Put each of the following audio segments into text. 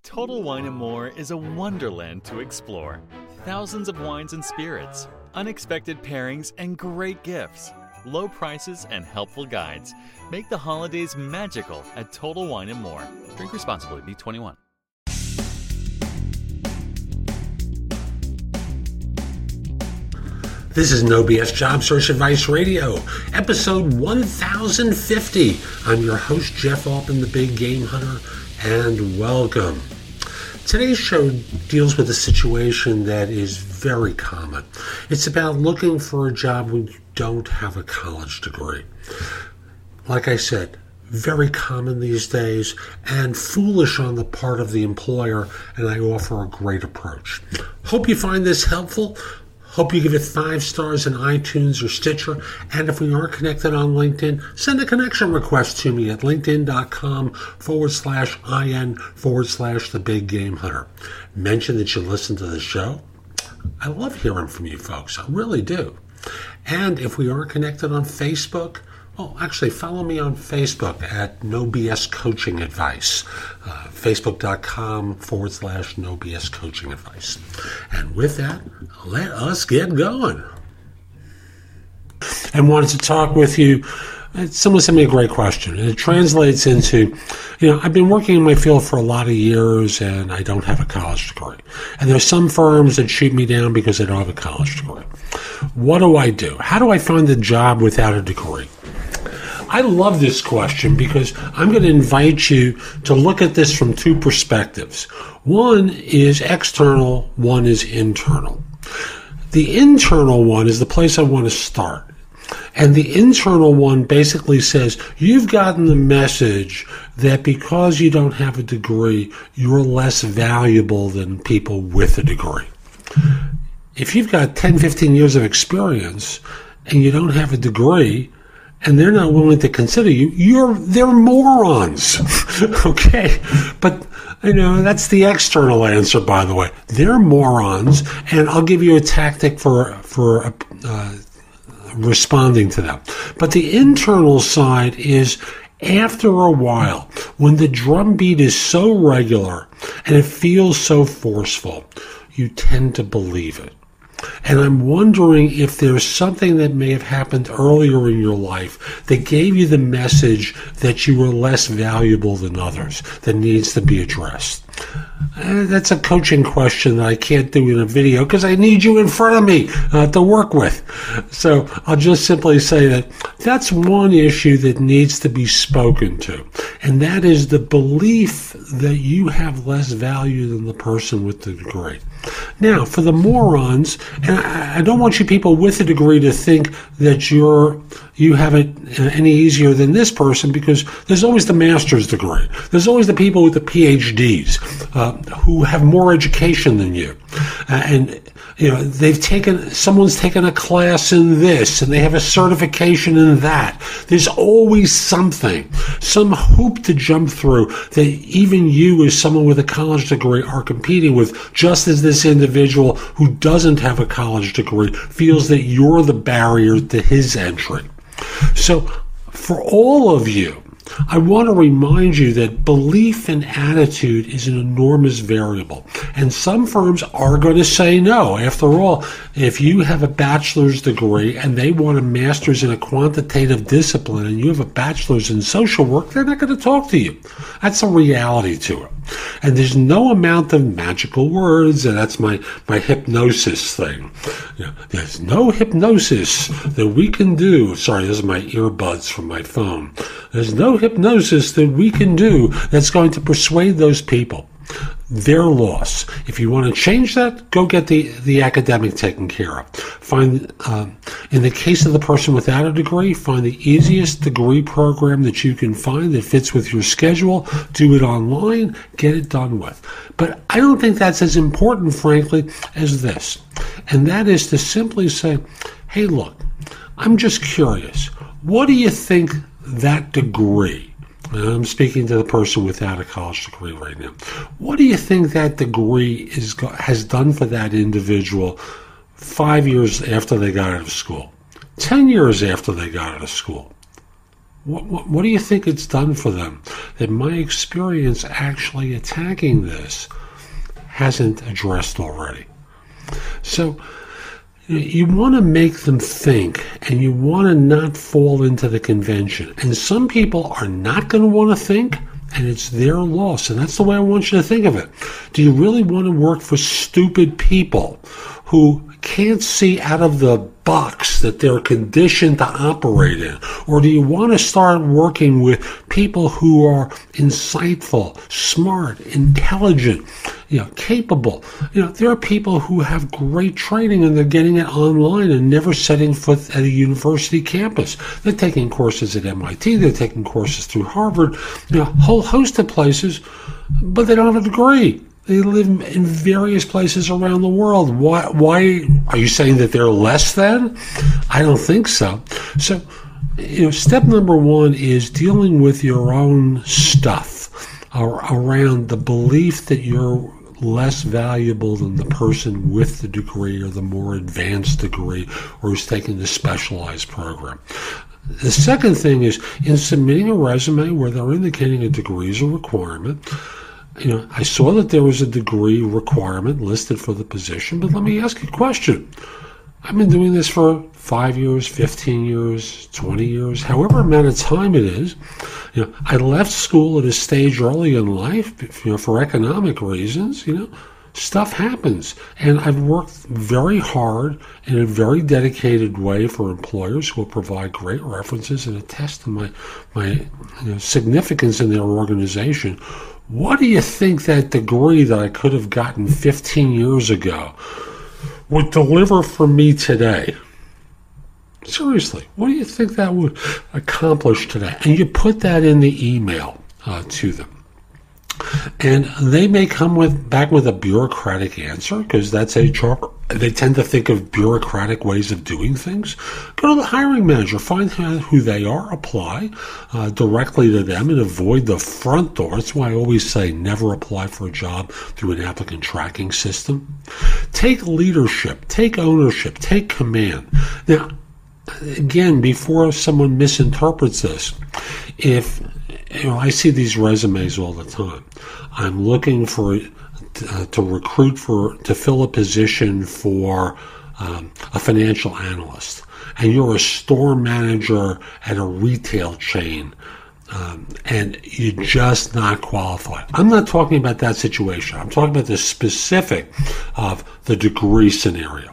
Total Wine & More is a wonderland to explore. Thousands of wines and spirits, unexpected pairings, and great gifts. Low prices and helpful guides make the holidays magical at Total Wine & More. Drink responsibly. Be 21. This is No BS Job Search Advice Radio, episode 1050. I'm your host, Jeff Altman, the Big Game Hunter, and welcome. Today's show deals with a situation that is very common. It's about looking for a job when you don't have a college degree. Like I said, very common these days and foolish on the part of the employer, and I offer a great approach. Hope you find this helpful. Hope you give it 5 stars in iTunes or Stitcher. And if we are connected on LinkedIn, send a connection request to me at linkedin.com/IN/The Big Game Hunter. Mention that you listen to the show. I love hearing from you folks. I really do. And if we are connected on Facebook, follow me on Facebook at No BS Coaching Advice. Facebook.com/No BS Coaching Advice. And with that, let us get going. I wanted to talk with you. Someone sent me a great question, and it translates into, I've been working in my field for a lot of years, and I don't have a college degree. And there's some firms that shoot me down because I don't have a college degree. What do I do? How do I find a job without a degree? I love this question because I'm going to invite you to look at this from 2 perspectives. One is external, one is internal. The internal one is the place I want to start. And the internal one basically says, you've gotten the message that because you don't have a degree, you're less valuable than people with a degree. If you've got 10, 15 years of experience and you don't have a degree, and they're not willing to consider you, they're morons. Okay? But, that's the external answer, by the way. They're morons, and I'll give you a tactic for responding to them. But the internal side is, after a while, when the drumbeat is so regular and it feels so forceful, you tend to believe it. And I'm wondering if there's something that may have happened earlier in your life that gave you the message that you were less valuable than others that needs to be addressed. That's a coaching question that I can't do in a video because I need you in front of me to work with. So I'll just simply say that that's one issue that needs to be spoken to. And that is the belief that you have less value than the person with the degree. Now, for the morons, and I don't want you people with a degree to think that you have it any easier than this person, because there's always the master's degree. There's always the people with the PhDs who have more education than you. Someone's taken a class in this, and they have a certification in that. There's always something, some hoop to jump through that even you as someone with a college degree are competing with, just as this individual who doesn't have a college degree feels that you're the barrier to his entry. So for all of you, I want to remind you that belief and attitude is an enormous variable. And some firms are going to say no. After all, if you have a bachelor's degree and they want a master's in a quantitative discipline and you have a bachelor's in social work, they're not going to talk to you. That's a reality to it. And there's no amount of magical words, and that's my hypnosis thing. There's no hypnosis that we can do. Sorry, this is my earbuds from my phone. There's no hypnosis that we can do that's going to persuade those people. Their loss. If you want to change that, go get the academic taken care of. Find, in the case of the person without a degree, find the easiest degree program that you can find that fits with your schedule. Do it online. Get it done with. But I don't think that's as important, frankly, as this. And that is to simply say, hey, look, I'm just curious. What do you think that degree, and I'm speaking to the person without a college degree right now, what do you think that degree has done for that individual 5 years after they got out of school, 10 years after they got out of school? What do you think it's done for them? That my experience actually attacking this hasn't addressed already. So you want to make them think, and you want to not fall into the convention. And some people are not going to want to think, and it's their loss. And that's the way I want you to think of it. Do you really want to work for stupid people who can't see out of the box that they're conditioned to operate in? Or do you want to start working with people who are insightful, smart, intelligent, capable? There are people who have great training and they're getting it online and never setting foot at a university campus. They're taking courses at MIT, they're taking courses through Harvard, a whole host of places, but they don't have a degree. They live in various places around the world. Why are you saying that they're less than? I don't think so. So, step number one is dealing with your own stuff around the belief that you're less valuable than the person with the degree or the more advanced degree or who's taking the specialized program. The second thing is in submitting a resume where they're indicating a degree is a requirement. I saw that there was a degree requirement listed for the position, but let me ask you a question. I've been doing this for 5 years, 15 years, 20 years, however amount of time it is. I left school at a stage early in life, for economic reasons. Stuff happens. And I've worked very hard in a very dedicated way for employers who will provide great references and attest to my significance in their organization. What do you think that degree that I could have gotten 15 years ago would deliver for me today? Seriously, what do you think that would accomplish today? And you put that in the email to them. And they may come back with a bureaucratic answer, because that's HR. They tend to think of bureaucratic ways of doing things. Go to the hiring manager, find out who they are, apply directly to them, and avoid the front door. That's why I always say never apply for a job through an applicant tracking system. Take leadership, take ownership, take command. Now, again, before someone misinterprets this, if I see these resumes all the time. I'm looking to recruit to fill a position for a financial analyst, and you're a store manager at a retail chain, and you're just not qualified. I'm not talking about that situation. I'm talking about the specific of the degree scenario.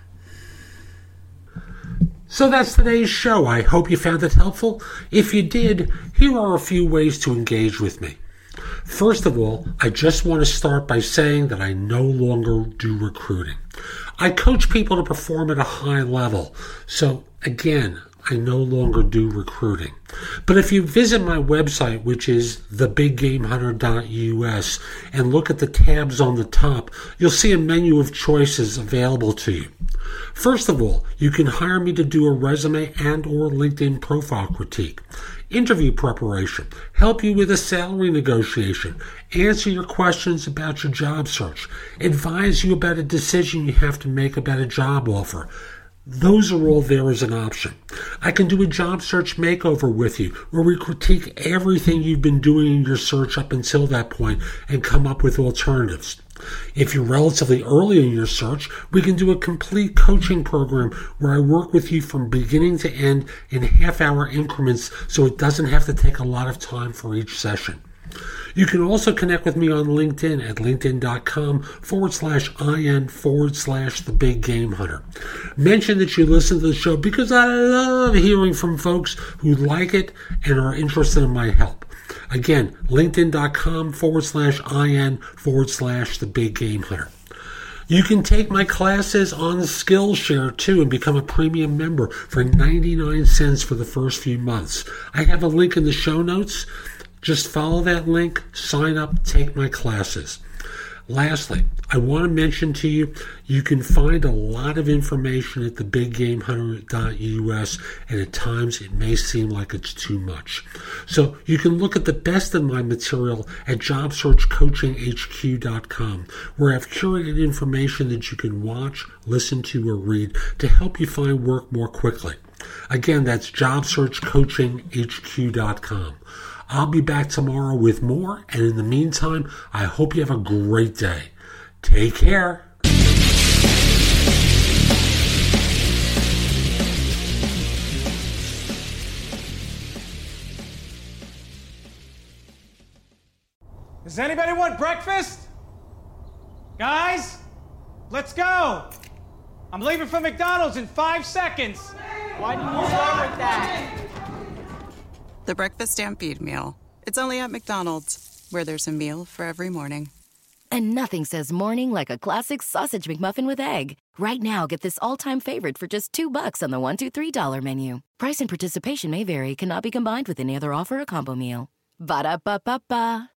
So that's today's show. I hope you found it helpful. If you did, here are a few ways to engage with me. First of all, I just want to start by saying that I no longer do recruiting. I coach people to perform at a high level. So again, I no longer do recruiting. But if you visit my website, which is thebiggamehunter.us, and look at the tabs on the top, you'll see a menu of choices available to you. First of all, you can hire me to do a resume and or LinkedIn profile critique, interview preparation, help you with a salary negotiation, answer your questions about your job search, advise you about a decision you have to make about a job offer. Those are all there as an option. I can do a job search makeover with you where we critique everything you've been doing in your search up until that point and come up with alternatives. If you're relatively early in your search, we can do a complete coaching program where I work with you from beginning to end in half-hour increments so it doesn't have to take a lot of time for each session. You can also connect with me on LinkedIn at linkedin.com/IN/The Big Game Hunter. Mention that you listen to the show because I love hearing from folks who like it and are interested in my help. Again, linkedin.com/IN/The Big Game Hunter. You can take my classes on Skillshare too and become a premium member for 99 cents for the first few months. I have a link in the show notes. Just follow that link, sign up, take my classes. Lastly, I want to mention to you, you can find a lot of information at thebiggamehunter.us, and at times it may seem like it's too much. So you can look at the best of my material at JobSearchCoachingHQ.com, where I've curated information that you can watch, listen to, or read to help you find work more quickly. Again, that's jobsearchcoachinghq.com. I'll be back tomorrow with more, and in the meantime, I hope you have a great day. Take care. Does anybody want breakfast? Guys, let's go. I'm leaving for McDonald's in 5 seconds. Why didn't you start with that? The Breakfast Stampede Meal. It's only at McDonald's, where there's a meal for every morning. And nothing says morning like a classic sausage McMuffin with egg. Right now, get this all-time favorite for just $2 on the $1, $2, $3 menu. Price and participation may vary. Cannot be combined with any other offer or combo meal. Ba-da-ba-ba-ba.